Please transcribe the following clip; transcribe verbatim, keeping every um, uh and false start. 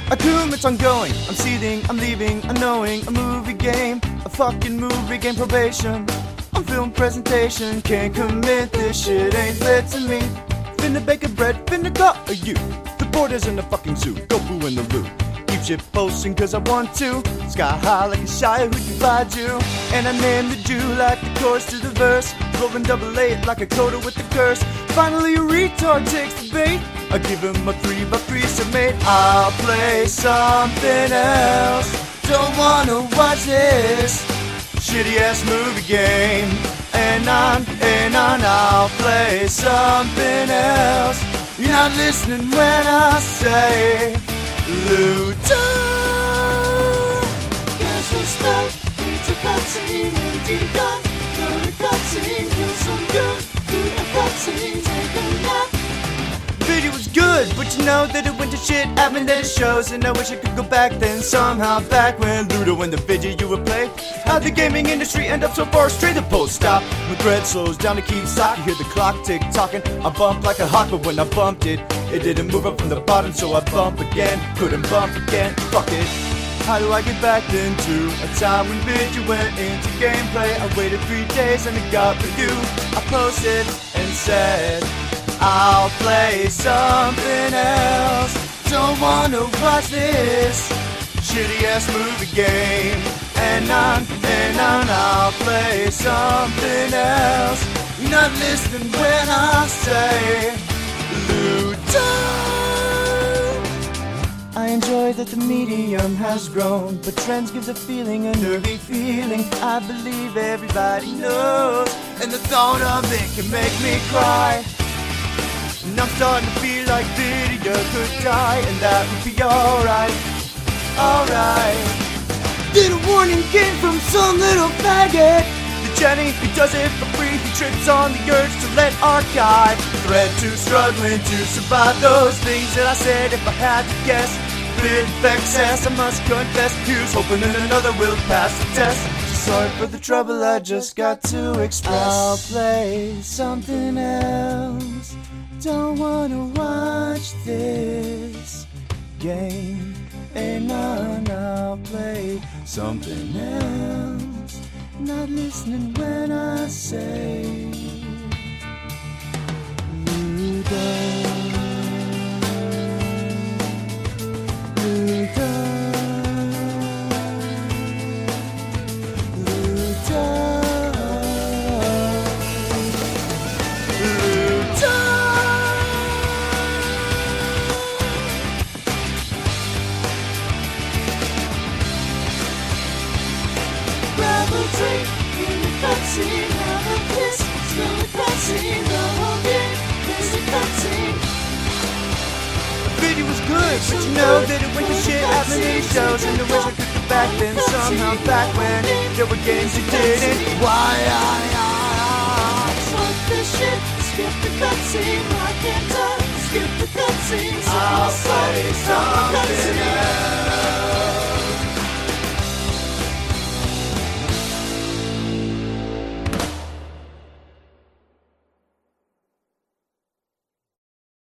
A doom, it's ongoing. I'm seething, I'm leaving, unknowing. A movie game, a fucking movie game probation. I'm film presentation, can't commit, this shit ain't lit to me. Finna bake a bread, finna got a you. The border's in the fucking zoo, go boo in the loop. Keep shit posting cause I want to. Sky high like a shire who defied you. And I named the Jew like the chorus to the verse. Rolling double eight like a coda with the curse. Finally a retard takes the bait. I give him a three by three, so mate, I'll play something else. Don't wanna watch this shitty ass movie game. And on and on, I'll play something else. You're not listening when I say Ludo. There's no stuff, it's a cutscene, empty gun. Go to cutscene, feel some good. Do a cutscene, take a nap. Video was good, but you know that it went to shit happened at the shows. And I wish I could go back then somehow. Back when Ludo and the video you would play. How'd the gaming industry end up so far? Straight the post stop. When thread slows down to keep sock, you hear the clock tick tocking. I bump like a hawk, but when I bumped it, it didn't move up from the bottom, so I bump again. Couldn't bump again, fuck it. How do I get back then to a time when video went into gameplay? I waited three days and it got review. I posted and said I'll play something else. Don't wanna watch this shitty ass movie game. And on and on, I'll play something else. You're not listening when I say Ludo. I enjoy that the medium has grown, but trends give the feeling a nervy feeling. I believe everybody knows, and the thought of it can make me cry. And I'm starting to feel like video could die, and that would be alright, alright. Then a warning came from some little faggot. The Jenny, he does it for free, he trips on the urge to let archive. Thread to struggling to survive those things that I said if I had to guess. Bit of excess, I must confess. Here's hoping that another will pass the test. Sorry for the trouble I just got to express. I'll play something else. Don't wanna watch this game. And on, I'll play something else. Not listening when I say Ludo. Ludo. Ludo. Ludo. Grab a drink in the cutscene, have a kiss, still a cutscene, the whole game is a cutscene. The video was good, but you know that it went to shit after these shows. And I wish I could go back then somehow, back when there were games you didn't. Why I, I, Fuck this shit, skip the cutscene, why can't I skip the cutscene? I'll play something else.